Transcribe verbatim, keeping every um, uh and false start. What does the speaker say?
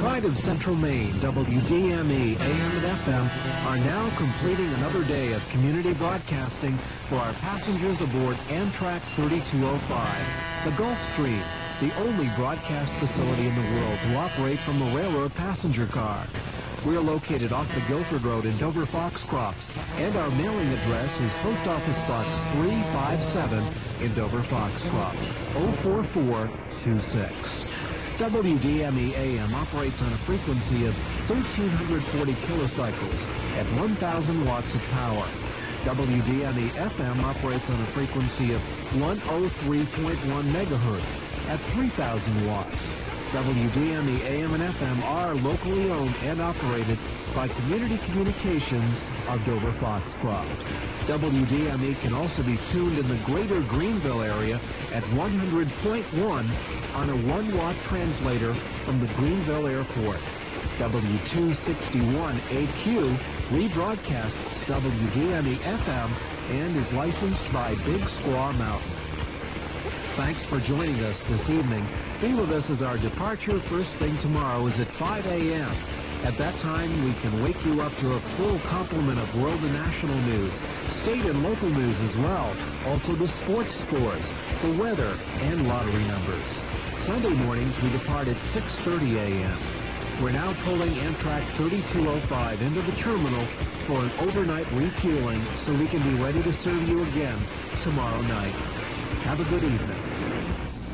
Pride of Central Maine, W D M E, A M and F M, are now completing another day of community broadcasting for our passengers aboard Amtrak thirty-two oh five, the Gulfstream, the only broadcast facility in the world to operate from a railroad passenger car. We are located off the Guilford Road in Dover Foxcroft, and our mailing address is Post Office Box three five seven in Dover Foxcroft, oh four four two six. W D M E A M operates on a frequency of one thousand three hundred forty kilocycles at one thousand watts of power. W D M E F M operates on a frequency of one oh three point one megahertz at three thousand watts. W D M E A M and F M are locally owned and operated by Community Communications of Dover Foxcroft. W D M E can also be tuned in the greater Greenville area at one hundred point one on a one watt translator from the Greenville Airport. W two sixty-one A Q rebroadcasts W D M E F M and is licensed by Big Squaw Mountain. Thanks for joining us this evening. Be with us as our departure first thing tomorrow is at five a.m. At that time, we can wake you up to a full complement of world and national news, state and local news as well, also the sports scores, the weather, and lottery numbers. Sunday mornings, we depart at six thirty a.m. We're now pulling Amtrak thirty-two oh five into the terminal for an overnight refueling so we can be ready to serve you again tomorrow night. Have a good evening.